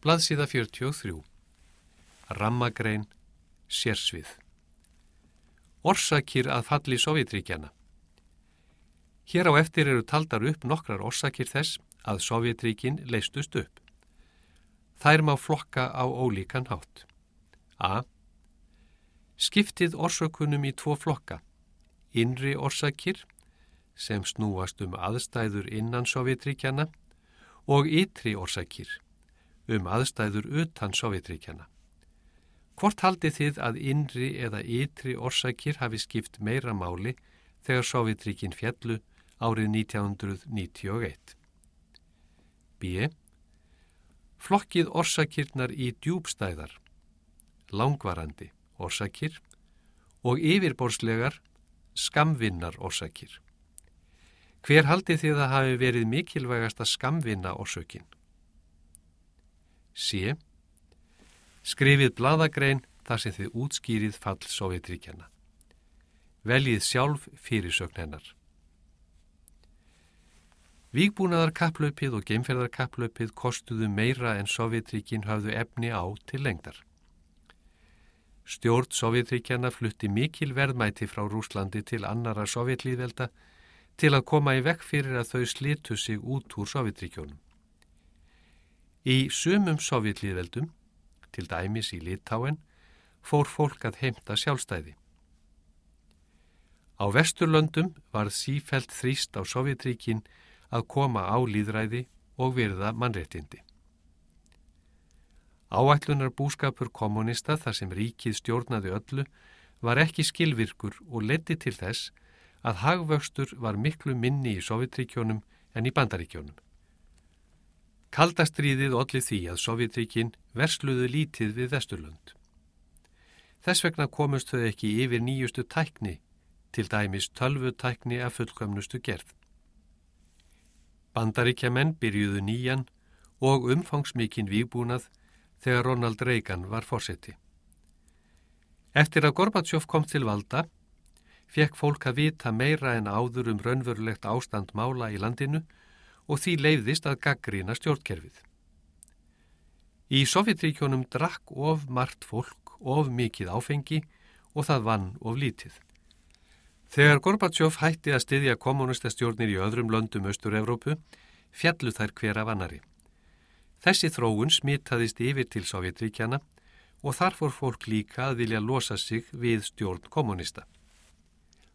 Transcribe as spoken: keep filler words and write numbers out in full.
Blaðsíða fjörutíu og þrjú. Rammagrein, sérsvið. Orsakir að falli Sovétríkjanna. Hér á eftir eru taldar upp nokkrar orsakir þess að Sovétríkin leystust upp. Þær má flokka á ólíkan hátt. A. Skiptið orsökunum í tvo flokka. Innri orsakir, sem snúast um aðstæður innan Sovétríkjanna, og ytri orsakir, um aðstæður utan Sovétríkjanna. Hvort haldið þið að innri eða ytri orsakir hafi skipt meira máli þegar Sovétríkin féllu árið nítján hundruð níutíu og eitt? B. Flokkið orsakirnar í djúpstæðar, langvarandi orsakir og yfirborðslegar skammvinnar orsakir. Hver haldið þið að hafi verið mikilvægasta skammvinna orsökin? C. Skrifið blaðagrein þar sem þið útskýrið fall Sovétríkjanna. Veljið sjálf fyrirsögn hennar. Vígbúnaðarkapplaupið og geimferðarkapplaupið kostuðu meira en Sovétríkin höfðu efni á til lengdar. Stjórn Sovétríkjanna flutti mikil verðmæti frá Rússlandi til annarra Sovétlýðvelda til að koma í vekk fyrir að þau slitu sig út úr Sovétríkjónum. Í sumum Sovétlýðveldum, til dæmis í Litáen, fór fólk að heimta sjálfstæði. Á Vesturlöndum varð sífellt þrýst á Sovétríkin að koma á lýðræði og virða mannréttindi. Áætlunar búskapur kommunista þar sem ríkið stjórnaði öllu var ekki skilvirkur og leiddi til þess að hagvöxtur var miklu minni í Sovétríkjónum en í Bandaríkjónum. Kalda stríðið olli því að Sovétríkin versluðu lítið við Vesturlönd. Þess vegna komust þau ekki yfir nýjustu tækni, til dæmis tölvutækni af fullkomnustu gerð. Bandaríkjamenn byrjuðu nýjan og umfangsmikinn vígbúnað þegar Ronald Reagan var forseti. Eftir að Gorbatsjov kom til valda, fékk fólk að vita meira en áður um raunverulegt ástand mála í landinu og því leyfðist að gagnrýna stjórnkerfið. Í Sovétríkjónum drakk of margt fólk of mikið áfengi og það vann of lítið. Þegar Gorbatsjov hætti að styðja kommunistastjórnir í öðrum löndum Austur-Evrópu, fjallu þær hver af annarri. Þessi þróun smitaðist yfir til Sovétríkjanna og þar fór fólk líka að vilja losa sig við stjórn kommunista.